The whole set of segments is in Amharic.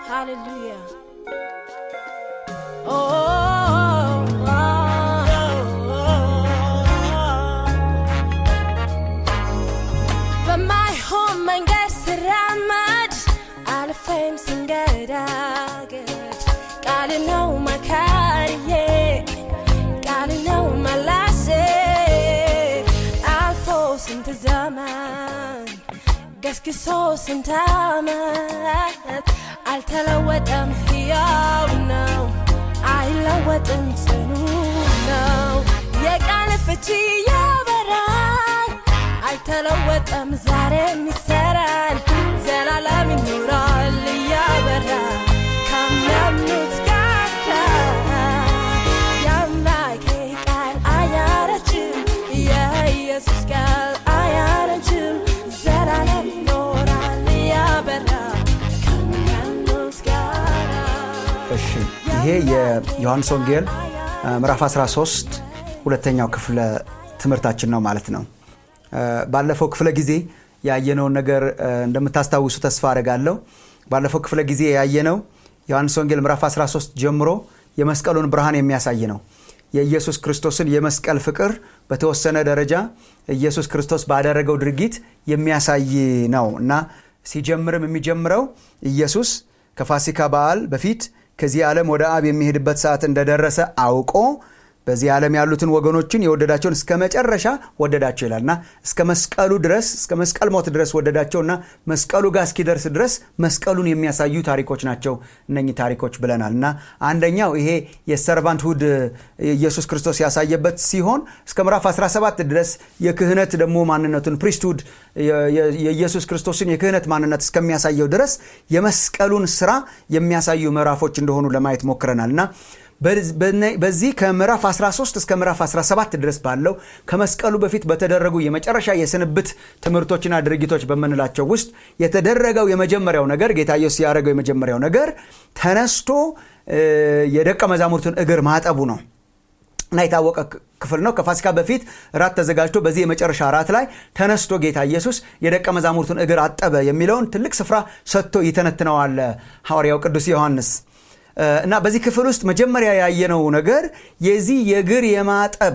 Hallelujah. But my home and gets ramad alfem singaraget gotta know my career gotta know my lasse alfos into zaman gaskisos intamat altalawatan hiyaw now I lawatan sunu now yeqalfchi yabaran altalawatan zarem misaran zalalam nural yabara kamnut gata yamake qal ayarachim ya yesus qal ayarachim zalalam nural yabara kamnut gata ይሄ የዮሐንስ ወንጌል ምዕራፍ 13 ሁለተኛው ክፍለ ትምህርታችን ነው ማለት ነው። ባለፈው ክፍለ ጊዜ ያየነው ነገር እንደምታስታውሱ ተስፋ አደርጋለሁ። ባለፈው ክፍለ ጊዜ ያየነው ዮሐንስ ወንጌል ምዕራፍ 13 ጀምሮ የመስቀሉን ብርሃን የሚያሳይ ነው። የኢየሱስ ክርስቶስን የመስቀል ፍቅር በተወሰነ ደረጃ ኢየሱስ ክርስቶስ ባደረገው ድርጊት የሚያሳይ ነውና ሲጀምርም የሚጀምረው ኢየሱስ ከፋሲካ በዓል በፊት ከዚህ ዓለም ወደ አብ የሚሄድበት ሰዓት እንደደረሰ አውቆ በዚህ ዓለም ያሉትን ወገኖችን የወደዳቸውን እስከ መጨረሻ ወደዳቸው ይላልና እስከ መስቀሉ ድረስ እስከ መስቀል ሞት ድረስ ወደዳቸውና መስቀሉ ጋር እስኪደርስ ድረስ መስቀሉን የሚያሳዩ ታሪኮች ናቸው እነኚህ ታሪኮች ብለናልና አንደኛው ይሄ የሰርቫንት ሁድ ኢየሱስ ክርስቶስ ያሳየበት ሲሆን እስከ ምዕራፍ 17 ድረስ የክህነት ደግሞ ማንነቱን ፕሪስትሁድ የኢየሱስ ክርስቶስን የክህነት ማንነት እስከሚያሳየው ድረስ የመስቀሉን ስራ የሚያሳዩ ምዕራፎች እንደሆኑ ለማየት ሞክረናልና በዚህ ከምዕራፍ 13 እስከ ምዕራፍ 17 ድረስ ባለው ከመስቀሉ በፊት በተደረጉ የመጨረሻ የስንብት ትምህርቶችና ድርጊቶች በመንላቸው ውስጥ የተደረገው የመጀመሪያው ነገር ጌታ ኢየሱስ ያደረገው የመጀመሪያው ነገር ተነስቶ የደቀ መዛሙርቱን እግር ማጠቡ ነው እና የታወቀ ክፍል ነው። ከፋሲካ በፊት ራት ተዘጋጅቶ በዚህ የመጨረሻ ራት ላይ ተነስቶ ጌታ ኢየሱስ የደቀ መዛሙርቱን እግር አጠበ የሚለውን ትልቅ ስፍራ ሰጥቶ ይተነትነዋል ሐዋርያው ቅዱስ ዮሐንስ እና በዚህ ክፍል ውስጥ መጀመሪያ ያየነው ነገር የዚህ የእግር የማጠብ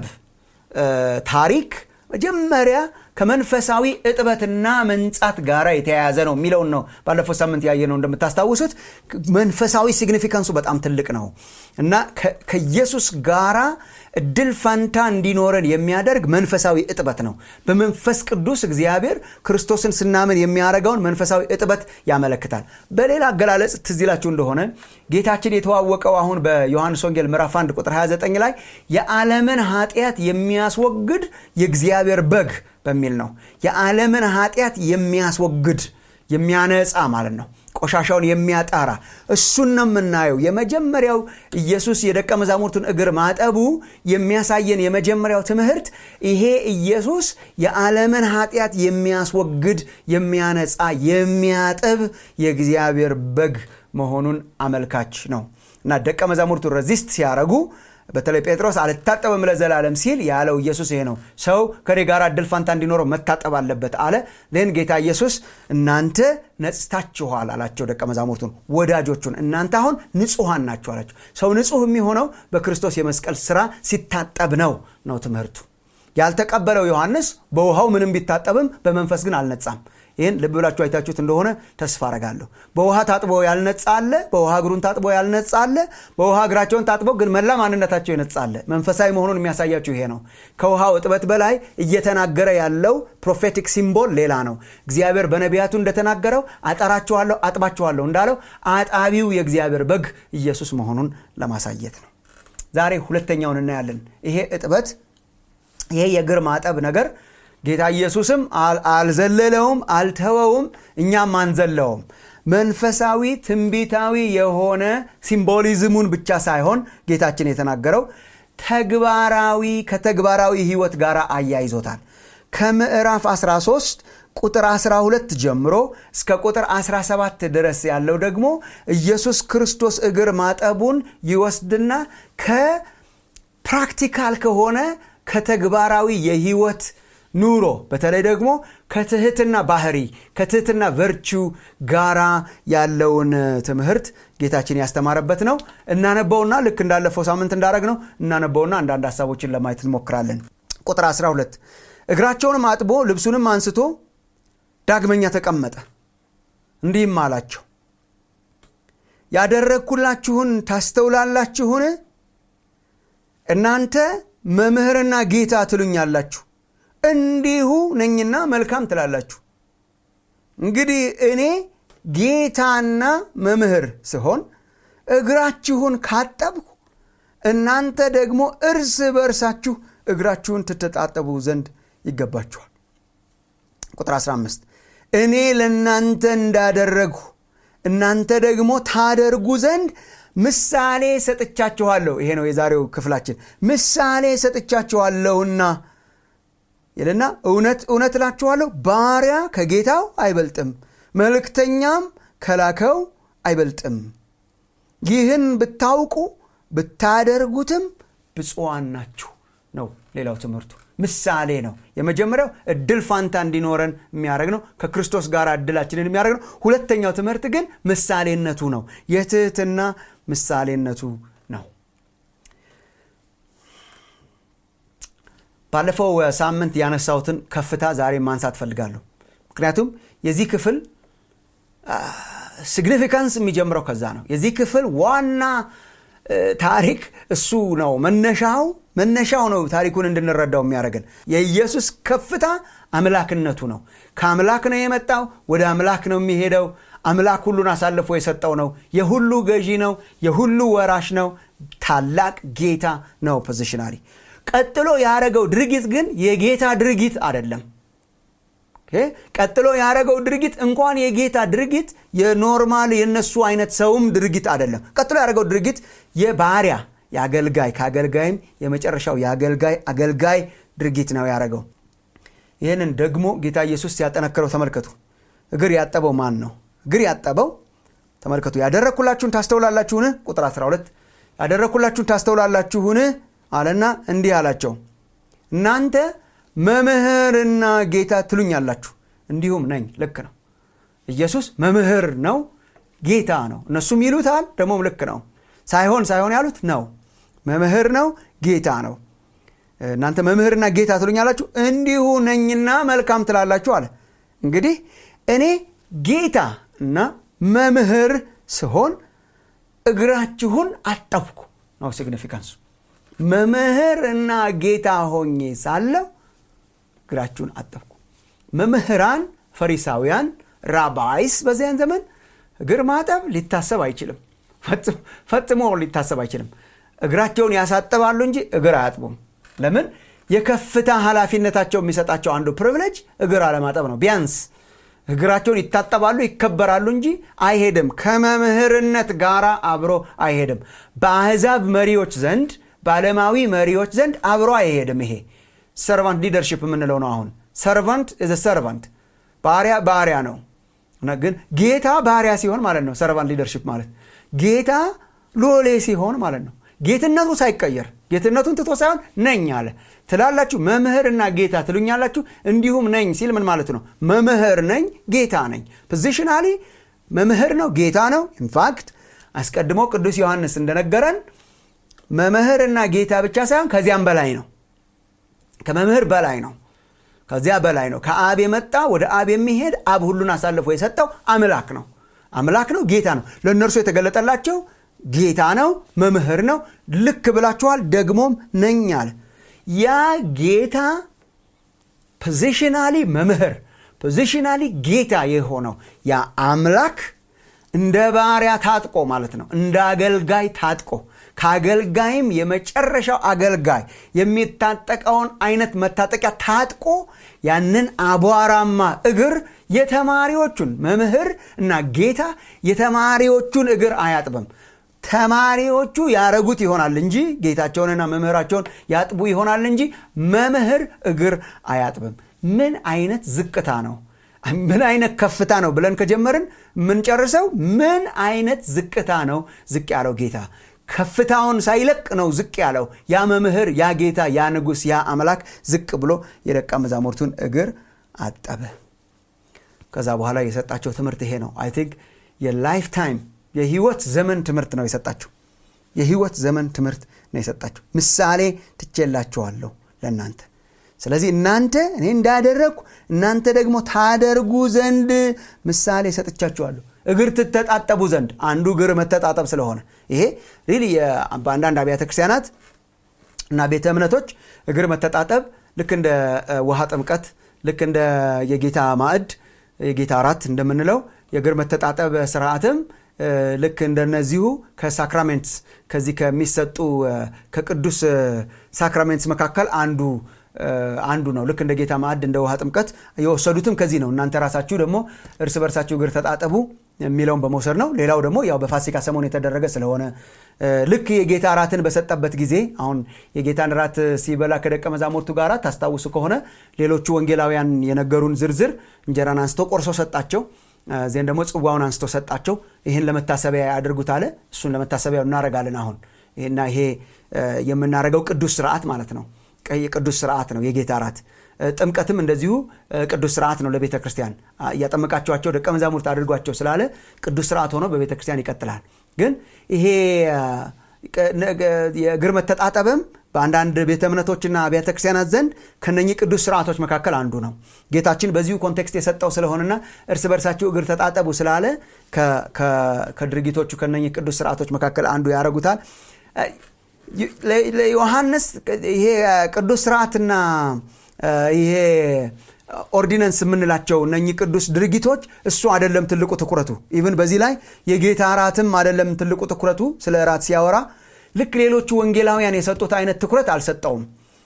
ታሪክ መጀመሪያ ከመንፈሳዊ እጥበትና መንጻት ጋር የተያያዘ ነው የሚለው ነው። ባለፈው ሳምንት ያየነው እንደምታስታውሱት መንፈሳዊ ሲግኒፊካንሱ በጣም ትልቅ ነው እና ከኢየሱስ ጋራ እድል ፈንታ እንዲኖረን የሚያደርግ መንፈሳዊ እጥበት ነው። በመንፈስ ቅዱስ እግዚአብሔር ክርስቶስን ስናምን የሚያረጋውን መንፈሳዊ እጥበት ያመለክታል። በሌላ አገላለጽ ትዝላችሁ እንደሆነ ጌታችን የተዋወቀው አሁን በዮሐንስ ወንጌል ምዕራፍ 1 ቁጥር 29 ላይ የዓለምን ኃጢአት የሚያስወግድ የእግዚአብሔር በግ በሚል ነው። የዓለምን ኃጢአት የሚያስወግድ የሚያነጻ ማለት ነው። ቆሻሻውን የሚያጣራ እሱን ነው የምናየው። የመጀመሪያው ኢየሱስ የደቀ መዛሙርቱን እግር ማጠቡ የሚያሳየን የመጀመሪያው ትምህርት ይሄ ኢየሱስ የዓለምን ኃጢአት የሚያስወግድ የሚያነጻ የሚያጠብ የእግዚአብሔር በግ መሆኑን አመልካች ነው እና ደቀ መዛሙርቱ ሬዚስት ሲያረጉ በተለይ ጴጥሮስ አልታጠበም ለዘላለም ሲል ያለው ኢየሱስ ይሄ ነው። ሰው ከኔ ጋር እድል ፋንታ እንዲኖረው መታጠብ አለበት አለ። ለእን ጌታ ኢየሱስ እናንተ ነጽታችኋል አላቸው ደቀ መዛሙርቱን ወዳጆቹን። እናንተ አሁን ንጹሃን ናችሁ አላቸው። ሰው ንጹህ የሚሆነው በክርስቶስ የመስቀል ሥራ ሲታጠብ ነው ትምህርቱ። ያልተቀበለው ዮሐንስ በውሃው ምንም ቢታጠብም በመንፈስ ግን አልነጻም። ይሄን ልብ ብላችሁ አይታችሁት እንደሆነ ተስፋ አረጋለሁ። በውሃ ታጥቦ ያልነጻ አለ፣ በውሃ እግሩን ታጥቦ ያልነጻ አለ፣ በውሃ እግራቸውን ታጥቦ ግን መላ ማንነታቸው የነጻ አለ። መንፈሳዊ መሆኑን የሚያሳያችሁ ይሄ ነው። ከውሃው እጥበት በላይ እየተናገረ ያለው ፕሮፌቲክ ሲምቦል ሌላ ነው። እግዚአብሔር በነቢያቱ እንደተናገረው አጠራችኋለሁ አጥባችኋለሁ እንዳለው አጣቢው የእግዚአብሔር በግ ኢየሱስ መሆኑን ለማሳየት ነው። ዛሬ ሁለተኛውን እናያለን። ይሄ እጥበት ይሄ የእግር ማጠብ ነገር ጌታ ኢየሱስም አልዘለለውም አልተወውም እኛም አንዘለውም። መንፈሳዊ ትንቢታዊ የሆነ ሲምቦሊዝሙን ብቻ ሳይሆን ጌታችን የተናገረው ከተግባራዊ ህይወት ጋር አያይዞታል። ከምዕራፍ 13 ቁጥር 12 ጀምሮ እስከ ቁጥር 17 ድረስ ያለው ደግሞ ኢየሱስ ክርስቶስ እግር ማጠቡን ይወስድና ከፕራክቲካል ከሆነ ከተግባራዊ የህይወት ኑሮ በተለይ ደግሞ ከትህትና ባህሪ ከትህትና ቨርቹ ጋራ ያለውን ትምህርት ጌታችን ያስተማረበት ነው። እናነበውና ልክ እንዳለፈው ሳምንት እንዳረግነው እናነበውና አንዳንድ ሐሳቦችን ለማየት እንሞክራለን። ቁጥር 12 እግራቸውንም አጥቦ ልብሱንም አንስቶ ዳግመኛ ተቀመጠ፣ እንዲህም አላቸው ያደረግኩላችሁን ታስተውላላችሁን? እናንተ መምህርና ጌታ ትሉኛላችሁ፣ እንዲሁ ነኝና መልካም ትላላችሁ። እንግዲህ እኔ ጌታና መምህር ስሆን እግራችሁን ካጠብኩ እናንተ ደግሞ እርስ በርሳችሁ እግራችሁን ትተጣጠቡ ዘንድ ይገባችኋል። ቁጥር 15 እኔ ለእናንተ እንዳደረግሁ እናንተ ደግሞ ታደርጉ ዘንድ ምሳሌ ሰጥቻችኋለሁ። ይሄ ነው የዛሬው ክፍላችን። ምሳሌ ሰጥቻችኋለሁና ይልና እውነት እውነት እላችኋለሁ ባሪያ ከጌታው አይበልጥም፣ መልእክተኛም ከላከው አይበልጥም። ይህን ብታውቁ ብታደርጉትም ብፁዓን ናችሁ ነው ሌላው ትምህርቱ። ምሳሌ ነው። የመጀመሪያው እድል ፋንታ እንዲኖረን የሚያደርግ ነው፣ ከክርስቶስ ጋር እድላችንን የሚያደርግ ነው። ሁለተኛው ትምህርት ግን ምሳሌነቱ ነው፣ የትህትና ምሳሌነቱ ነው። ባለፈው ሳምንት ያነሳሁትን ከፍታ ዛሬ ማንሳት ፈልጋለሁ። ምክንያቱም የዚህ ክፍል ሲግኒፊካንስ የሚጀምረው ከዛ ነው። የዚህ ክፍል ዋና ታሪክ እሱ ነው። መነሻው ነው ታሪኩን እንድንረዳው የሚያደርገን። የኢየሱስ ከፍታ አምላክነቱ ነው። ከአምላክ ነው የመጣው፣ ወደ አምላክ ነው የሚሄደው። አምላክ ሁሉን አሳልፎ የሰጠው ነው። የሁሉ ገዢ ነው፣ የሁሉ ወራሽ ነው። ታላቅ ጌታ ነው ፖዚሽናሊ። ቀጥሎ ያደረገው ድርጊት ግን የጌታ ድርጊት አይደለም። ቀጥሎ ያደረገው ድርጊት እንኳን የጌታ ድርጊት የኖርማል የነሱ አይነት ሰውም ድርጊት አይደለም። ቀጥሎ ያደረገው ድርጊት የባሪያ ያገልጋይ ካገልጋይም የመጨረሻው አገልጋይ ድርጊት ነው ያደረገው። ይሄንን ደግሞ ጌታ ኢየሱስ ያጠነከረው ተመልከቱ። እግር ያጠበው ማን ነው? እግር ያጠበው ተመልከቱ። ያደረኩላችሁን ታስተውላላችሁን? ቁጥር 12 ያደረኩላችሁን ታስተውላላችሁን አለና እንዲህ አላቸው እናንተ መምህርና ጌታ ትሉኛላችሁ፣ እንዲሁም ነኝ። ልክ ነው። ኢየሱስ መምህር ነው፣ ጌታ ነው። እነሱም ይሉታል፣ ደግሞም ልክ ነው። ሳይሆን ያሉት ነው። መምህር ነው፣ ጌታ ነው። እናንተ መምህርና ጌታ ትሉኛላችሁ፣ እንዲሁ ነኝና መልካም ትላላችሁ አለ። እንግዲህ እኔ ጌታ እና መምህር ስሆን እግራችሁን አጠብኩ ነው ሲግኒፊካንሱ። መምህርና ጌታ ሆኜ ሳለሁ እግራችሁን አጠብኩ። መምህራን ፈሪሳውያን ራባይስ በዚያን ዘመን እግር ማጠብ ሊታሰብ አይችልም፣ ፈጽሞ ሊታሰብ አይችልም። እግራቸውን ያሳጥባሉ እንጂ እግር አያጥቡም። ለምን? የከፍታ ኃላፊነታቸው የሚሰጣቸው አንዱ ፕሪቪሌጅ እግር አለማጠብ ነው። ቢያንስ እግራቸውን ይታጠባሉ፣ ይከበራሉ እንጂ አይሄድም። ከመምህርነት ጋር አብሮ አይሄድም። በአሕዛብ መሪዎች ዘንድ በዓለማዊ መሪዎች ዘንድ አብሮ አይሄድም። ይሄ ሰርቫንት ሊደርሺፕ የምንለው ነው። አሁን ሰርቫንት ኢዝ ሰርቫንት፣ ባሪያ ነው። ግን ጌታ ባሪያ ሲሆን ማለት ነው ሰርቫንት ሊደርሺፕ ማለት። ጌታ ሎሌ ሲሆን ማለት ነው። ጌትነቱ ሳይቀየር ጌትነቱን ትቶ ሳይሆን ነኝ አለ። ትላላችሁ መምህርና ጌታ ትሉኛላችሁ፣ እንዲሁም ነኝ ሲል ምን ማለት ነው? መምህር ነኝ፣ ጌታ ነኝ። ፖዚሽናሊ መምህር ነው፣ ጌታ ነው። ኢንፋክት አስቀድሞ ቅዱስ ዮሐንስ እንደነገረን መምህርና ጌታ ብቻ ሳይሆን ከዚያም በላይ ነው። ከመምህር በላይ ነው፣ ከዚያ በላይ ነው። ከአብ የመጣ ወደ አብ የሚሄድ አብ ሁሉን አሳልፎ የሰጠው አምላክ ነው፣ ጌታ ነው። ለእነርሱ የተገለጠላቸው ጌታ ነው፣ መምህር ነው። ልክ ብላችኋል፣ ደግሞም ነኝ አለ። ያ ጌታ ፖዚሽናሊ መምህር፣ ፖዚሽናሊ ጌታ የሆነው ያ አምላክ እንደ ባሪያ ታጥቆ ማለት ነው፣ እንደ አገልጋይ ታጥቆ፣ ከአገልጋይም የመጨረሻው አገልጋይ የሚታጠቀውን አይነት መታጠቂያ ታጥቆ ያንን አቧራማ እግር የተማሪዎቹን መምህር እና ጌታ የተማሪዎቹን እግር አያጥብም። ተማሪዎቹ ያረጉት ይሆናል እንጂ ጌታቸውንና መምህራቸውን ያጥቡ ይሆናል እንጂ መምህር እግር አያጥብም። ምን አይነት ዝቅታ ነው! ምን አይነት ከፍታ ነው ብለን ከጀመርን ምን ጨርሰው ምን አይነት ዝቅታ ነው ዝቅ ያለው ጌታ። ከፍታውን ሳይለቅ ነው ዝቅ ያለው። ያ መምህር፣ ያ ጌታ፣ ያ ንጉስ፣ ያ አምላክ ዝቅ ብሎ የደቀ መዛሙርቱን እግር አጠበ። ከዛ በኋላ የሰጣቸው ትምህርት ይሄ ነው። አይ ቲንክ የላይፍ ታይም የህይወት ዘመን ትምህርት ነው የሰጣቸው። የህይወት ዘመን ትምህርት ነው የሰጣቸው። ምሳሌ ትቼላችኋለሁ ለእናንተ፣ ስለዚህ እናንተ እኔ እንዳደረግኩ እናንተ ደግሞ ታደርጉ ዘንድ ምሳሌ ሰጥቻችኋለሁ። እግር ትተጣጠቡ ዘንድ፣ አንዱ እግር መተጣጠብ ስለሆነ ይሄ ሪሊ በአንዳንድ አብያተ ክርስቲያናት እና ቤተ እምነቶች እግር መተጣጠብ ልክ እንደ ውሃ ጥምቀት፣ ልክ እንደ የጌታ ማዕድ፣ የጌታ እራት እንደምንለው የእግር መተጣጠብ ስርዓትም ልክ እንደነዚሁ ከሳክራሜንትስ ከዚህ ከሚሰጡ ከቅዱስ ሳክራሜንትስ መካከል አንዱ ነው። ልክ እንደ ጌታ ማዕድ እንደ ውሃ ጥምቀት የወሰዱትም ከዚህ ነው። እናንተ ራሳችሁ ደግሞ እርስ በርሳችሁ እግር ተጣጠቡ የሚለውን በመውሰድ ነው። ሌላው ደግሞ ያው በፋሲካ ሰሞን የተደረገ ስለሆነ ልክ የጌታ እራትን በሰጠበት ጊዜ አሁን የጌታን እራት ሲበላ ከደቀ መዛሙርቱ ጋር ታስታውሱ ከሆነ ሌሎቹ ወንጌላውያን የነገሩን ዝርዝር እንጀራን አንስቶ ቆርሶ ሰጣቸው፣ ዜን ደግሞ ጽዋውን አንስቶ ሰጣቸው። ይህን ለመታሰቢያ ያድርጉት አለ። እሱን ለመታሰቢያው እናረጋለን። አሁን ይሄ የምናረገው ቅዱስ ስርዓት ማለት ነው። ቅዱስ ስርዓት ነው የጌታ እራት። ጥምቀትም እንደዚሁ ቅዱስ ስርዓት ነው ለቤተ ክርስቲያን። ያጠመቃቸዋቸው ደቀ መዛሙርት አድርጓቸው ስላለ ቅዱስ ስርዓት ሆኖ በቤተ ክርስቲያን ይቀጥላል። ግን ይሄ የእግር መተጣጠብም በአንዳንድ ቤተ እምነቶችና አብያተ ክርስቲያናት ዘንድ ከነኚህ ቅዱስ ስርዓቶች መካከል አንዱ ነው። ጌታችን በዚሁ ኮንቴክስት የሰጠው ስለሆነና እርስ በርሳችሁ እግር ተጣጠቡ ስላለ ከድርጊቶቹ ከነኚህ ቅዱስ ስርዓቶች መካከል አንዱ ያደርጉታል። ለዮሐንስ ይሄ ቅዱስ ስርዓትና ይሄ ኦርዲናንስ የምንላቸው እነኚህ ቅዱስ ድርጊቶች እሱ አይደለም ትልቁ ትኩረቱ። ኢቭን በዚህ ላይ የጌታ እራትም አይደለም ትልቁ ትኩረቱ። ስለ እራት ሲያወራ ልክ ሌሎቹ ወንጌላውያን የሰጡት አይነት ትኩረት አልሰጠውም።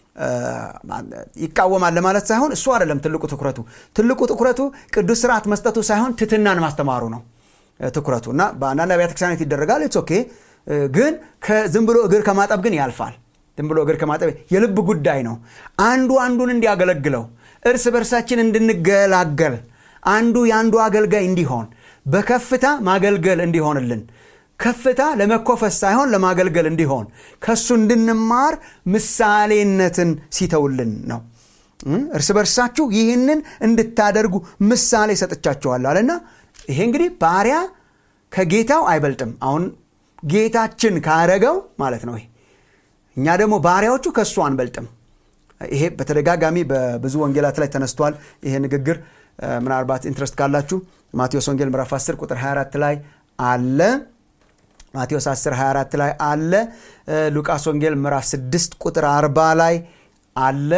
ይቃወማል ለማለት ሳይሆን እሱ አይደለም ትልቁ ትኩረቱ። ትልቁ ትኩረቱ ቅዱስ ስርዓት መስጠቱ ሳይሆን ትሕትናን ማስተማሩ ነው ትኩረቱ። እና በአንዳንድ አብያተ ክርስቲያናት ይደረጋል። ኢትስ ኦኬ። ግን ዝም ብሎ እግር ከማጠብ ግን ያልፋል። ዝም ብሎ እግር ከማጠብ የልብ ጉዳይ ነው። አንዱ አንዱን እንዲያገለግለው፣ እርስ በርሳችን እንድንገላገል፣ አንዱ የአንዱ አገልጋይ እንዲሆን፣ በከፍታ ማገልገል እንዲሆንልን፣ ከፍታ ለመኮፈስ ሳይሆን ለማገልገል እንዲሆን ከሱ እንድንማር ምሳሌነትን ሲተውልን ነው። እርስ በርሳችሁ ይህንን እንድታደርጉ ምሳሌ ሰጥቻችኋለሁ አለና ይሄ እንግዲህ ባሪያ ከጌታው አይበልጥም። አሁን ጌታችን ካረገው ማለት ነው። እኛ ደግሞ ባሪያዎቹ ከሱ አንበልጥም። ይሄ በተደጋጋሚ በብዙ ወንጌላት ላይ ተነስቷል። ይሄ ንግግር ምናልባት ኢንትረስት ካላችሁ ማቴዎስ ወንጌል ምዕራፍ 10 ቁጥር 24 ላይ አለ። ማቴዎስ 10:24 ላይ አለ። ሉቃስ ወንጌል ምዕራፍ 6 ቁጥር 40 ላይ አለ።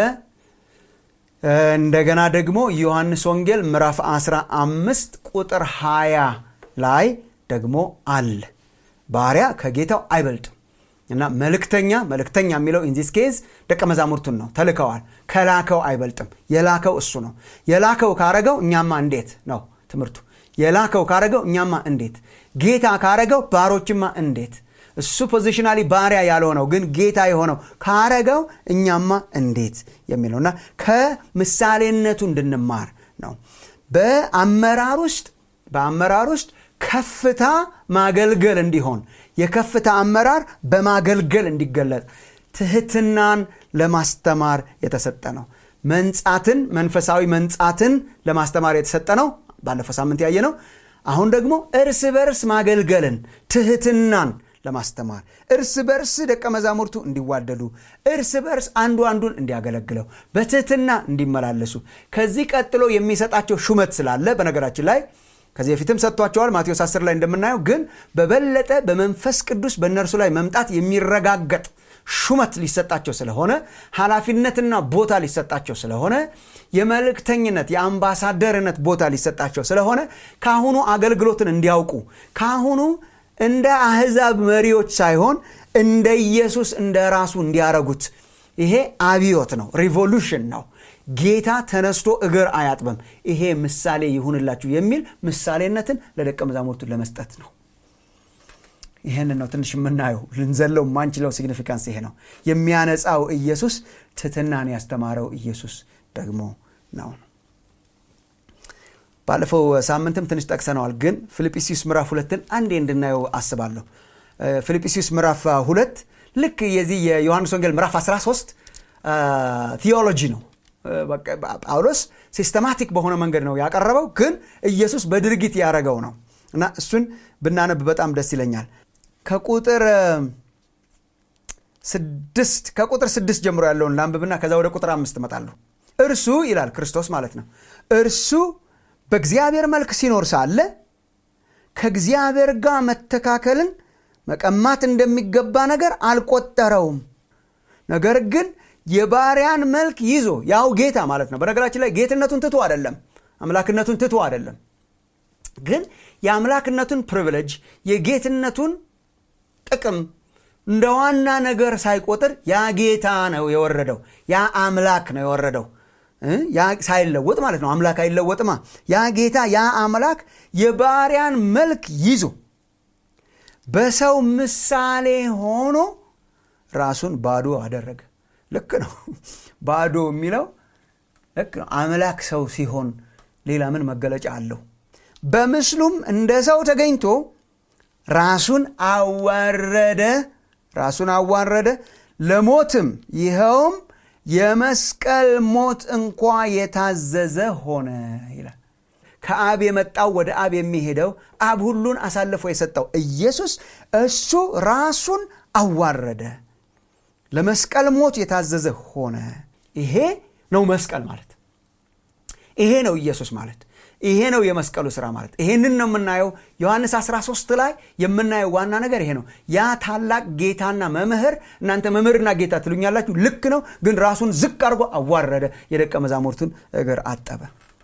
እንደገና ደግሞ ዮሐንስ ወንጌል ምዕራፍ 15 ቁጥር 20 ላይ ደግሞ አለ። ባሪያ ከጌታው አይበልጥም እና መልእክተኛ የሚለው ኢን ዚስ ኬዝ ደቀ መዛሙርቱን ነው። ተልከዋል። ከላከው አይበልጥም። የላከው እሱ ነው። የላከው ካረገው እኛማ እንዴት ነው ትምህርቱ? የላከው ካረገው እኛማ እንዴት? ጌታ ካረገው ባሮችማ እንዴት? እሱ ፖዚሽናሊ ባሪያ ያልሆነው ግን ጌታ የሆነው ካረገው እኛማ እንዴት የሚለውና ከምሳሌነቱ እንድንማር ነው። በአመራር ውስጥ ከፍታ ማገልገል እንዲሆን፣ የከፍታ አመራር በማገልገል እንዲገለጥ ትሕትናን ለማስተማር የተሰጠ ነው። መንጻትን፣ መንፈሳዊ መንጻትን ለማስተማር የተሰጠ ነው። ባለፈው ሳምንት ያየነው። አሁን ደግሞ እርስ በርስ ማገልገልን፣ ትሕትናን ለማስተማር፣ እርስ በርስ ደቀ መዛሙርቱ እንዲዋደዱ፣ እርስ በርስ አንዱ አንዱን እንዲያገለግለው፣ በትሕትና እንዲመላለሱ ከዚህ ቀጥሎ የሚሰጣቸው ሹመት ስላለ በነገራችን ላይ ከዚህ በፊትም ሰጥቷቸዋል ማቴዎስ 10 ላይ እንደምናየው። ግን በበለጠ በመንፈስ ቅዱስ በእነርሱ ላይ መምጣት የሚረጋገጥ ሹመት ሊሰጣቸው ስለሆነ፣ ኃላፊነትና ቦታ ሊሰጣቸው ስለሆነ፣ የመልእክተኝነት የአምባሳደርነት ቦታ ሊሰጣቸው ስለሆነ ካሁኑ አገልግሎትን እንዲያውቁ፣ ካሁኑ እንደ አህዛብ መሪዎች ሳይሆን እንደ ኢየሱስ እንደ ራሱ እንዲያረጉት። ይሄ አብዮት ነው፣ ሪቮሉሽን ነው። ጌታ ተነስቶ እግር አያጥበም። ይሄ ምሳሌ ይሁንላችሁ የሚል ምሳሌነትን ለደቀ መዛሙርቱ ለመስጠት ነው። ይሄን ነው ትንሽ የምናየው፣ ልንዘለው ማንችለው ሲግኒፊካንስ ይሄ ነው። የሚያነጻው ኢየሱስ፣ ትሕትናን ያስተማረው ኢየሱስ ደግሞ ነው። ባለፈው ሳምንትም ትንሽ ጠቅሰነዋል። ግን ፊልጵስዩስ ምዕራፍ 2ን አንዴ እንድናየው አስባለሁ። ፊልጵስዩስ ምዕራፍ 2 ልክ የዚህ የዮሐንስ ወንጌል ምዕራፍ 13 ቲዮሎጂ ነው። ጳውሎስ ሲስተማቲክ በሆነ መንገድ ነው ያቀረበው፣ ግን ኢየሱስ በድርጊት ያደረገው ነው እና እሱን ብናነብ በጣም ደስ ይለኛል። ከቁጥር 6 ጀምሮ ያለውን ላንብብና ከዛ ወደ ቁጥር 5 እመጣለሁ። እርሱ ይላል ክርስቶስ ማለት ነው። እርሱ በእግዚአብሔር መልክ ሲኖር ሳለ ከእግዚአብሔር ጋር መተካከልን መቀማት እንደሚገባ ነገር አልቆጠረውም። ነገር ግን የባሪያን መልክ ይዞ ያው ጌታ ማለት ነው። በነገራችን ላይ ጌትነቱን ትቶ አይደለም፣ አምላክነቱን ትቶ አይደለም። ግን የአምላክነቱን ፕሪቪሌጅ የጌትነቱን ጥቅም እንደ ዋና ነገር ሳይቆጥር ያ ጌታ ነው የወረደው፣ ያ አምላክ ነው የወረደው። ያ ሳይለወጥ ማለት ነው። አምላክ አይለወጥማ። ያ ጌታ ያ አምላክ የባሪያን መልክ ይዞ በሰው ምሳሌ ሆኖ ራሱን ባዶ አደረገ። ልክ ነው። ባዶ የሚለው ልክ ነው። አምላክ ሰው ሲሆን ሌላ ምን መገለጫ አለው? በምስሉም እንደ ሰው ተገኝቶ ራሱን አዋረደ ለሞትም ይኸውም የመስቀል ሞት እንኳ የታዘዘ ሆነ ይላል። ከአብ የመጣው ወደ አብ የሚሄደው አብ ሁሉን አሳልፎ የሰጠው ኢየሱስ እሱ ራሱን አዋረደ፣ ለመስቀል ሞት የታዘዘ ሆነ። ይሄ ነው መስቀል ማለት። ይሄ ነው ኢየሱስ ማለት። ይሄ ነው የመስቀሉ ሥራ ማለት። ይሄንን ነው የምናየው ዮሐንስ 13 ላይ የምናየው ዋና ነገር ይሄ ነው። ያ ታላቅ ጌታና መምህር፣ እናንተ መምህርና ጌታ ትሉኛላችሁ፣ ልክ ነው። ግን ራሱን ዝቅ አድርጎ አዋረደ፣ የደቀ መዛሙርቱን እግር አጠበ።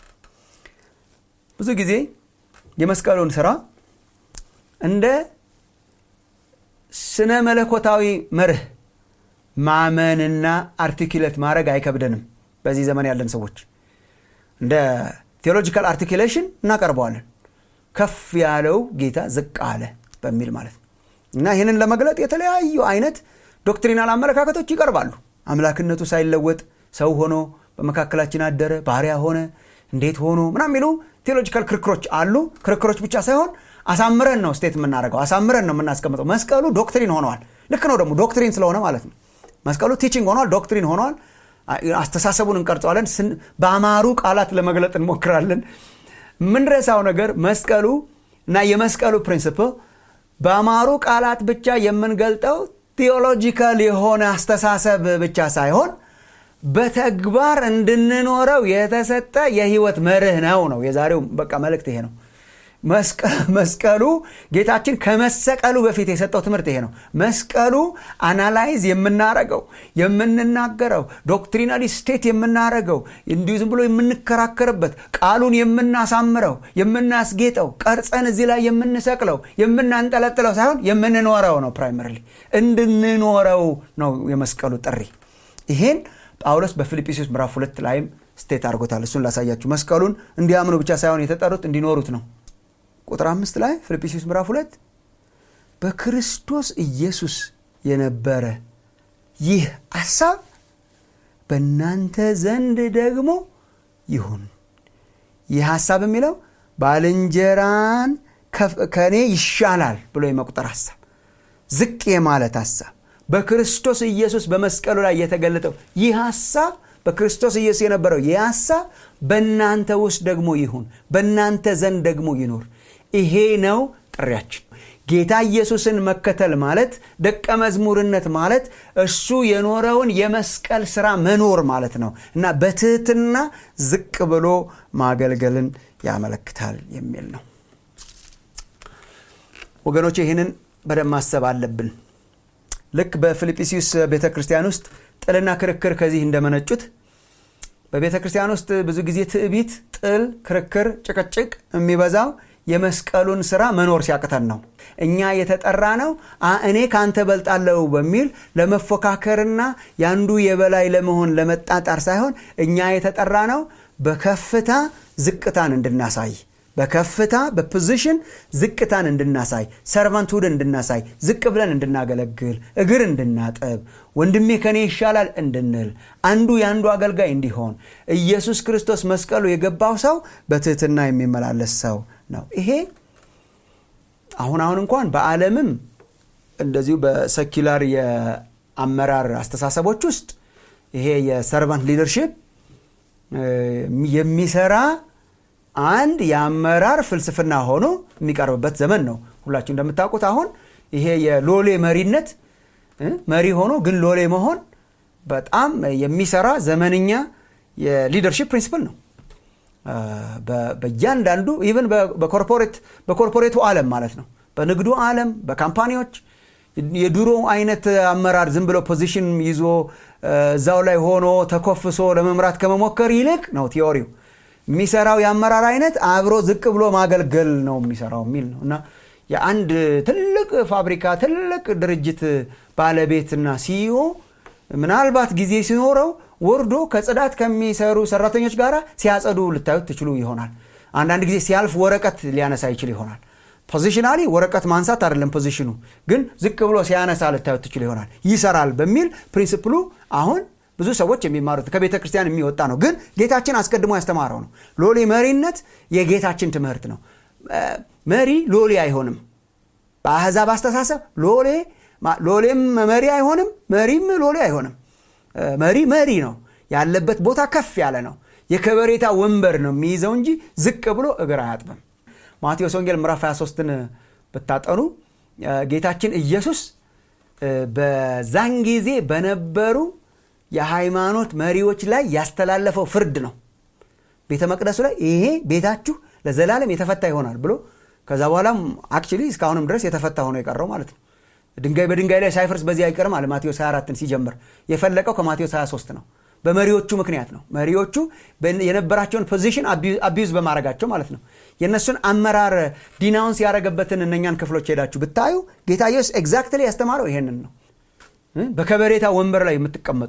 ብዙ ጊዜ የመስቀሉን ሥራ እንደ ስነ መለኮታዊ መርህ ማመንና አርቲኩሌት ማድረግ አይከብደንም። በዚህ ዘመን ያለን ሰዎች እንደ ቴዎሎጂካል አርቲኩሌሽን እናቀርበዋለን። ከፍ ያለው ጌታ ዝቅ አለ በሚል ማለት ነው። እና ይህንን ለመግለጥ የተለያዩ አይነት ዶክትሪናል አመለካከቶች ይቀርባሉ። አምላክነቱ ሳይለወጥ ሰው ሆኖ በመካከላችን አደረ፣ ባሪያ ሆነ፣ እንዴት ሆኖ ምናምን የሚሉ ቴዎሎጂካል ክርክሮች አሉ። ክርክሮች ብቻ ሳይሆን አሳምረን ነው ስቴት የምናደርገው፣ አሳምረን ነው የምናስቀምጠው። መስቀሉ ዶክትሪን ሆኗል። ልክ ነው ደግሞ ዶክትሪን ስለሆነ ማለት ነው። መስቀሉ ቲቺንግ ሆኗል፣ ዶክትሪን ሆኗል። አስተሳሰቡን እንቀርጸዋለን፣ በአማሩ ቃላት ለመግለጥ እንሞክራለን። ምንረሳው ነገር መስቀሉ እና የመስቀሉ ፕሪንሲፕል በአማሩ ቃላት ብቻ የምንገልጠው ቴዎሎጂካል የሆነ አስተሳሰብ ብቻ ሳይሆን በተግባር እንድንኖረው የተሰጠ የህይወት መርህ ነው። የዛሬው በቃ መልእክት ይሄ ነው። መስቀሉ ጌታችን ከመሰቀሉ በፊት የሰጠው ትምህርት ይሄ ነው። መስቀሉ አናላይዝ የምናረገው የምንናገረው ዶክትሪናሊ ስቴት የምናረገው እንዲሁ ዝም ብሎ የምንከራከርበት ቃሉን የምናሳምረው የምናስጌጠው ቀርጸን እዚህ ላይ የምንሰቅለው የምናንጠለጥለው ሳይሆን የምንኖረው ነው። ፕራይመሪሊ እንድንኖረው ነው የመስቀሉ ጥሪ። ይሄን ጳውሎስ በፊልጵስዩስ ምዕራፍ 2 ላይም ስቴት አድርጎታል። እሱን ላሳያችሁ። መስቀሉን እንዲያምኑ ብቻ ሳይሆን የተጠሩት እንዲኖሩት ነው። ቁጥር 5 ላይ ፊልጵስዩስ ምዕራፍ 2 በክርስቶስ ኢየሱስ የነበረ ይህ ሐሳብ በእናንተ ዘንድ ደግሞ ይሁን። ይህ ሐሳብ የሚለው ባልንጀራን ከኔ ይሻላል ብሎ የመቁጠር ሐሳብ፣ ዝቅ የማለት ሐሳብ በክርስቶስ ኢየሱስ በመስቀሉ ላይ የተገለጠው ይህ ሐሳብ በክርስቶስ ኢየሱስ የነበረው ይህ ሐሳብ በእናንተ ውስጥ ደግሞ ይሁን፣ በእናንተ ዘንድ ደግሞ ይኖር። ይሄ ነው ጥሪያችን። ጌታ ኢየሱስን መከተል ማለት ደቀ መዝሙርነት ማለት እሱ የኖረውን የመስቀል ሥራ መኖር ማለት ነው እና በትህትና ዝቅ ብሎ ማገልገልን ያመለክታል የሚል ነው። ወገኖች ይህንን በደንብ ማሰብ አለብን። ልክ በፊልጵስዩስ ቤተክርስቲያን ውስጥ ጥልና ክርክር ከዚህ እንደመነጩት በቤተክርስቲያን ውስጥ ብዙ ጊዜ ትዕቢት፣ ጥል፣ ክርክር፣ ጭቅጭቅ የሚበዛው የመስቀሉን ሥራ መኖር ሲያቅተን ነው። እኛ የተጠራ ነው እኔ ካንተ በልጣለሁ በሚል ለመፎካከርና ያንዱ የበላይ ለመሆን ለመጣጣር ሳይሆን እኛ የተጠራ ነው በከፍታ ዝቅታን እንድናሳይ፣ በከፍታ በፖዚሽን ዝቅታን እንድናሳይ፣ ሰርቫንትሁድ እንድናሳይ፣ ዝቅ ብለን እንድናገለግል፣ እግር እንድናጠብ፣ ወንድሜ ከኔ ይሻላል እንድንል፣ አንዱ ያንዱ አገልጋይ እንዲሆን ኢየሱስ ክርስቶስ መስቀሉ የገባው ሰው በትህትና የሚመላለስ ሰው ነው። ይሄ አሁን እንኳን በዓለምም እንደዚሁ በሰኪላር የአመራር አስተሳሰቦች ውስጥ ይሄ የሰርቫንት ሊደርሺፕ የሚሰራ አንድ የአመራር ፍልስፍና ሆኖ የሚቀርብበት ዘመን ነው። ሁላችሁ እንደምታውቁት አሁን ይሄ የሎሌ መሪነት መሪ ሆኖ ግን ሎሌ መሆን በጣም የሚሰራ ዘመንኛ የሊደርሺፕ ፕሪንሲፕል ነው። በእያንዳንዱ ኢቭን በኮርፖሬቱ ዓለም ማለት ነው፣ በንግዱ ዓለም፣ በካምፓኒዎች የድሮ አይነት አመራር ዝም ብሎ ፖዚሽን ይዞ እዛው ላይ ሆኖ ተኮፍሶ ለመምራት ከመሞከር ይልቅ ነው ቲዮሪው የሚሰራው የአመራር አይነት አብሮ ዝቅ ብሎ ማገልገል ነው የሚሰራው የሚል ነው። እና የአንድ ትልቅ ፋብሪካ ትልቅ ድርጅት ባለቤትና ሲኢኦ ምናልባት ጊዜ ሲኖረው ወርዶ ከጽዳት ከሚሰሩ ሰራተኞች ጋር ሲያጸዱ ልታዩት ትችሉ ይሆናል። አንዳንድ ጊዜ ሲያልፍ ወረቀት ሊያነሳ ይችል ይሆናል። ፖዚሽናሊ ወረቀት ማንሳት አይደለም ፖዚሽኑ፣ ግን ዝቅ ብሎ ሲያነሳ ልታዩት ትችሉ ይሆናል። ይሰራል በሚል ፕሪንሲፕሉ አሁን ብዙ ሰዎች የሚማሩት ከቤተ ክርስቲያን የሚወጣ ነው፣ ግን ጌታችን አስቀድሞ ያስተማረው ነው። ሎሌ መሪነት የጌታችን ትምህርት ነው። መሪ ሎሌ አይሆንም። በአሕዛብ አስተሳሰብ ሎሌም መሪ አይሆንም፣ መሪም ሎሌ አይሆንም። መሪ ነው፣ ያለበት ቦታ ከፍ ያለ ነው፣ የከበሬታ ወንበር ነው የሚይዘው እንጂ ዝቅ ብሎ እግር አያጥብም። ማቴዎስ ወንጌል ምዕራፍ 23ን ብታጠኑ ጌታችን ኢየሱስ በዛን ጊዜ በነበሩ የሃይማኖት መሪዎች ላይ ያስተላለፈው ፍርድ ነው። ቤተ መቅደሱ ላይ ይሄ ቤታችሁ ለዘላለም የተፈታ ይሆናል ብሎ ከዛ በኋላም አክቹሊ እስካሁንም ድረስ የተፈታ ሆኖ የቀረው ማለት ነው። ድንጋይ በድንጋይ ላይ ሳይፈርስ በዚህ አይቀርም አለ ማቴዎስ 24ን ሲጀምር። የፈለቀው ከማቴዎስ 23 ነው። በመሪዎቹ ምክንያት ነው። መሪዎቹ የነበራቸውን ፖዚሽን አቢዩዝ በማድረጋቸው ማለት ነው። የነሱን አመራር ዲናውንስ ያደረገበትን እነኛን ክፍሎች ሄዳችሁ ብታዩ ጌታ ኢየሱስ ኤግዛክትሊ ያስተማረው ይሄንን ነው። በከበሬታ ወንበር ላይ የምትቀመጡ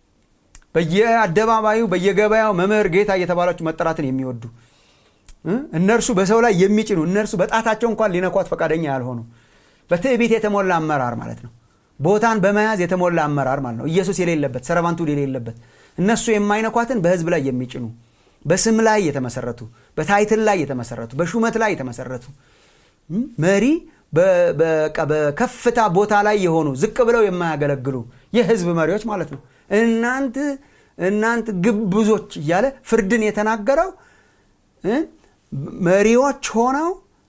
በየአደባባዩ በየገበያው መምህር ጌታ እየተባላችሁ መጠራትን የሚወዱ እነርሱ በሰው ላይ የሚጭኑ እነርሱ በጣታቸው እንኳን ሊነኳት ፈቃደኛ ያልሆኑ በትዕቢት የተሞላ አመራር ማለት ነው። ቦታን በመያዝ የተሞላ አመራር ማለት ነው። ኢየሱስ የሌለበት ሰርቫንቱ የሌለበት እነሱ የማይነኳትን በህዝብ ላይ የሚጭኑ በስም ላይ የተመሰረቱ በታይትል ላይ የተመሰረቱ በሹመት ላይ የተመሰረቱ መሪ በከፍታ ቦታ ላይ የሆኑ ዝቅ ብለው የማያገለግሉ የህዝብ መሪዎች ማለት ነው። እናንተ ግብዞች እያለ ፍርድን የተናገረው መሪዎች ሆነው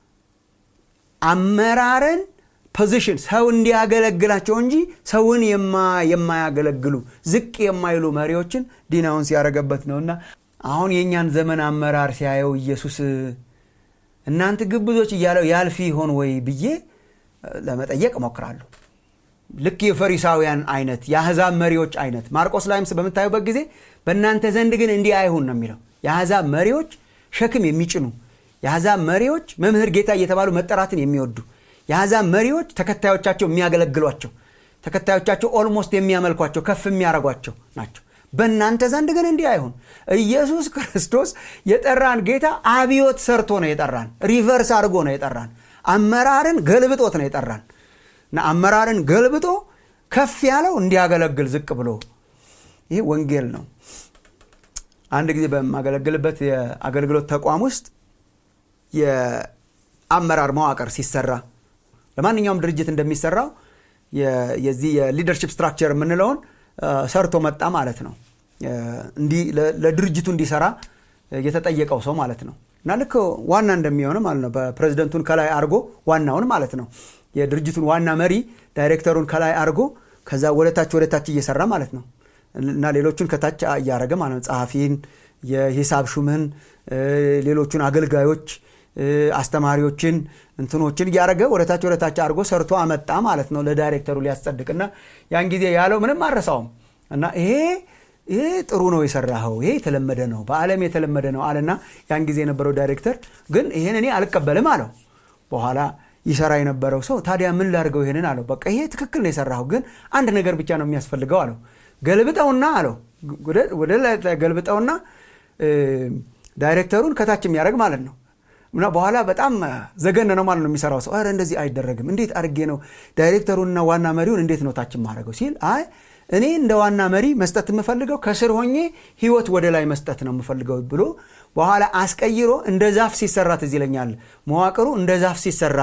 አመራርን ፖዚሽን ሰው እንዲያገለግላቸው እንጂ ሰውን የማያገለግሉ ዝቅ የማይሉ መሪዎችን ዲናውንስ ያደረገበት ነውና አሁን የኛን ዘመን አመራር ሲያየው ኢየሱስ እናንተ ግብዞች እያለው ያልፍ ይሆን ወይ ብዬ ለመጠየቅ ሞክራለሁ። ልክ የፈሪሳውያን አይነት የአሕዛብ መሪዎች አይነት ማርቆስ ላይም በመታየበት ጊዜ በእናንተ ዘንድ ግን እንዲህ አይሁን ነው የሚለው። የአሕዛብ መሪዎች ሸክም የሚጭኑ፣ የአሕዛብ መሪዎች መምህር ጌታ እየተባሉ መጠራትን የሚወዱ፣ የአሕዛብ መሪዎች ተከታዮቻቸው የሚያገለግሏቸው፣ ተከታዮቻቸው ኦልሞስት የሚያመልኳቸው ከፍ የሚያረጓቸው ናቸው። በእናንተ ዘንድ ግን እንዲህ አይሁን። ኢየሱስ ክርስቶስ የጠራን ጌታ አብዮት ሰርቶ ነው የጠራን። ሪቨርስ አድርጎ ነው የጠራን። አመራርን ገልብጦት ነው የጠራን እና አመራርን ገልብጦ ከፍ ያለው እንዲያገለግል ዝቅ ብሎ ይሄ ወንጌል ነው። አንድ ጊዜ በማገለግልበት የአገልግሎት ተቋም ውስጥ የአመራር መዋቅር ሲሰራ ለማንኛውም ድርጅት እንደሚሰራው የዚህ የሊደርሺፕ ስትራክቸር የምንለውን ሰርቶ መጣ ማለት ነው። እንዲ ለድርጅቱ እንዲሰራ የተጠየቀው ሰው ማለት ነው። እና ልክ ዋና እንደሚሆነ ማለት ነው። በፕሬዝዳንቱን ከላይ አርጎ ዋናውን ማለት ነው የድርጅቱን ዋና መሪ ዳይሬክተሩን ከላይ አርጎ ከዛ ወደታች እየሰራ ማለት ነው። እና ሌሎቹን ከታች ያያረገ ማለት ነው። ጸሐፊን፣ የሂሳብ ሹምን፣ ሌሎቹን አገልጋዮች፣ አስተማሪዎችን እንትኖችን ያረገ ወደታች አርጎ ሰርቶ አመጣ ማለት ነው ለዳይሬክተሩ ሊያስጸድቅና ያን ጊዜ ያለው ምንም አረሳውም እና ይሄ ጥሩ ነው የሰራው፣ ይሄ የተለመደ ነው፣ በአለም የተለመደ ነው አለና ያን ጊዜ የነበረው ዳይሬክተር ግን ይሄን እኔ አልቀበልም አለው። በኋላ ይሰራ የነበረው ሰው ታዲያ ምን ላድርገው ይሄንን አለው። በቃ ይሄ ትክክል ነው የሰራው፣ ግን አንድ ነገር ብቻ ነው የሚያስፈልገው አለው። ገልብጠውና አለው ወደ ላይ ገልብጠውና ዳይሬክተሩን ከታች የሚያደርግ ማለት ነው። እና በኋላ በጣም ዘገነ ነው ማለት ነው የሚሰራው ሰው። አረ እንደዚህ አይደረግም፣ እንዴት አድርጌ ነው ዳይሬክተሩንና ዋና መሪውን እንዴት ነው ታች ማድረገው ሲል አይ እኔ እንደ ዋና መሪ መስጠት የምፈልገው ከስር ሆኜ ህይወት ወደ ላይ መስጠት ነው የምፈልገው ብሎ በኋላ አስቀይሮ እንደ ዛፍ ሲሰራ ትዝ ይለኛል። መዋቅሩ እንደ ዛፍ ሲሰራ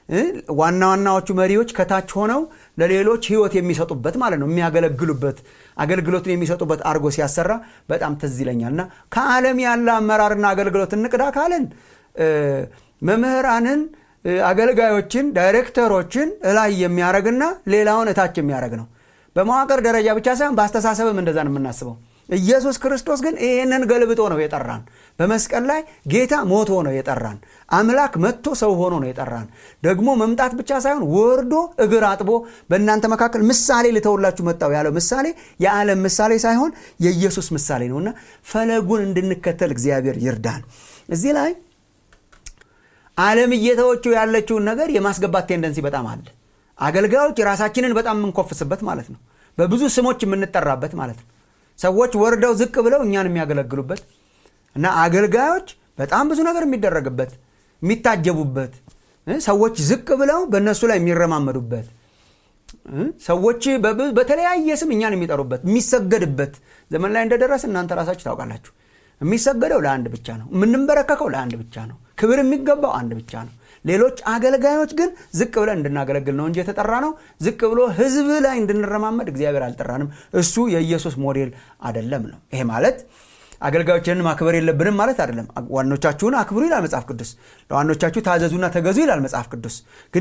ዋና ዋናዎቹ መሪዎች ከታች ሆነው ለሌሎች ህይወት የሚሰጡበት ማለት ነው የሚያገለግሉበት አገልግሎትን የሚሰጡበት አርጎ ሲያሰራ በጣም ትዝ ይለኛልና ከዓለም ያለ አመራርና አገልግሎት እንቅዳ ካለን መምህራንን አገልጋዮችን ዳይሬክተሮችን ላይ የሚያረግና ሌላውን እታች የሚያረግ ነው በመዋቅር ደረጃ ብቻ ሳይሆን በአስተሳሰብም እንደዛ ነው የምናስበው ኢየሱስ ክርስቶስ ግን ይሄንን ገልብጦ ነው የጠራን በመስቀል ላይ ጌታ ሞቶ ነው የጠራን አምላክ መጥቶ ሰው ሆኖ ነው የጠራን ደግሞ መምጣት ብቻ ሳይሆን ወርዶ እግር አጥቦ በእናንተ መካከል ምሳሌ ልተውላችሁ መጣው ያለው ምሳሌ የዓለም ምሳሌ ሳይሆን የኢየሱስ ምሳሌ ነውና ፈለጉን እንድንከተል እግዚአብሔር ይርዳን እዚህ ላይ ዓለም እየተወችው ያለችውን ነገር የማስገባት ቴንደንሲ በጣም አለ አገልጋዮች ራሳችንን በጣም እንኮፍስበት ማለት ነው በብዙ ስሞች የምንጠራበት ማለት ነው ሰዎች ወርደው ዝቅ ብለው እኛን የሚያገለግሉበት እና አገልጋዮች በጣም ብዙ ነገር የሚደረግበት የሚታጀቡበት ሰዎች ዝቅ ብለው በእነሱ ላይ የሚረማመዱበት ሰዎች በተለያየ ስም እኛን የሚጠሩበት የሚሰገድበት ዘመን ላይ እንደደረስ እናንተ ራሳችሁ ታውቃላችሁ የሚሰገደው ለአንድ ብቻ ነው የምንበረከከው ለአንድ ብቻ ነው ክብር የሚገባው አንድ ብቻ ነው ሌሎች አገልጋዮች ግን ዝቅ ብለን እንድናገለግል ነው እንጂ የተጠራ ነው ዝቅ ብሎ ህዝብ ላይ እንድንረማመድ እግዚአብሔር አልጠራንም እሱ የኢየሱስ ሞዴል አይደለም ነው ይሄ ማለት አገልጋዮችን ማክበር የለብንም ማለት አይደለም ዋኖቻችሁን አክብሩ ይላል መጽሐፍ ቅዱስ ለዋኖቻችሁ ታዘዙና ተገዙ ይላል መጽሐፍ ቅዱስ ግን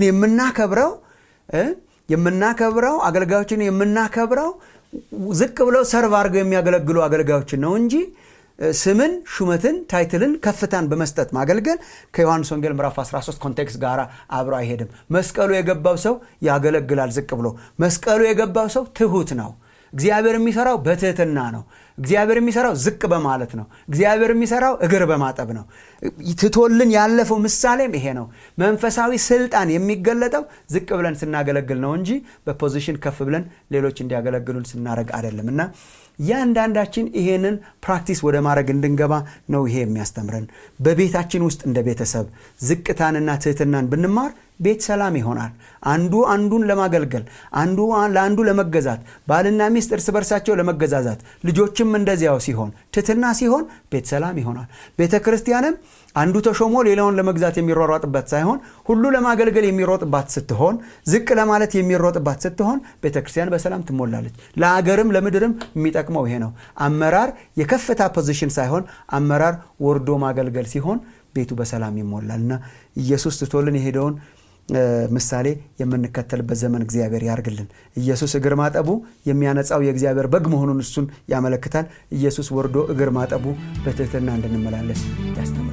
የምናከብረው አገልጋዮችን የምናከብረው ዝቅ ብለው ሰርቭ አድርገው የሚያገለግሉ አገልጋዮችን ነው እንጂ ስምን ሹመትን ታይትልን ከፍታን በመስጠት ማገልገል ከዮሐንስ ወንጌል ምዕራፍ 13 ኮንቴክስት ጋር አብሮ አይሄድም መስቀሉ የገባው ሰው ያገለግላል ዝቅ ብሎ መስቀሉ የገባው ሰው ትሁት ነው እግዚአብሔር የሚሰራው በትህትና ነው እግዚአብሔር የሚሰራው ዝቅ በማለት ነው እግዚአብሔር የሚሰራው እግር በማጠብ ነው ትቶልን ያለፈው ምሳሌም ይሄ ነው መንፈሳዊ ስልጣን የሚገለጠው ዝቅ ብለን ስናገለግል ነው እንጂ በፖዚሽን ከፍ ብለን ሌሎች እንዲያገለግሉን ስናረግ አይደለምና ያንዳንዳችን ይሄንን ፕራክቲስ ወደ ማድረግ እንድንገባ ነው ይሄ የሚያስተምረን በቤታችን ውስጥ እንደ ቤተሰብ ዝቅታንና ትህትናን ብንማር ቤት ሰላም ይሆናል አንዱ አንዱን ለማገልገል አንዱ ለአንዱ ለመገዛት ባልና ሚስት እርስ በርሳቸው ለመገዛዛት ልጆችም እንደዚያው ሲሆን ትህትና ሲሆን ቤት ሰላም ይሆናል ቤተክርስቲያንም አንዱ ተሾሞ ሌላውን ለመግዛት የሚሮጣበት ሳይሆን ሁሉ ለማገልገል የሚሮጥባት ስትሆን ዝቅ ለማለት የሚሮጥባት ስትሆን ቤተክርስቲያን በሰላም ትሞላለች ለአገርም ለምድርም የሚጠቅመው ይሄ ነው አመራር የከፍታ ፖዚሽን ሳይሆን አመራር ወርዶ ማገልገል ሲሆን ቤቱ በሰላም ይሞላልና ኢየሱስ ትቶልን የሄደውን ምሳሌ የምንከተልበት ዘመን እግዚአብሔር ያርግልን ኢየሱስ እግር ማጠቡ የሚያነጻው የእግዚአብሔር በግ መሆኑን እሱን ያመለክታል ኢየሱስ ወርዶ እግር ማጠቡ በትህትና እንድንመላለስ ያስተምራል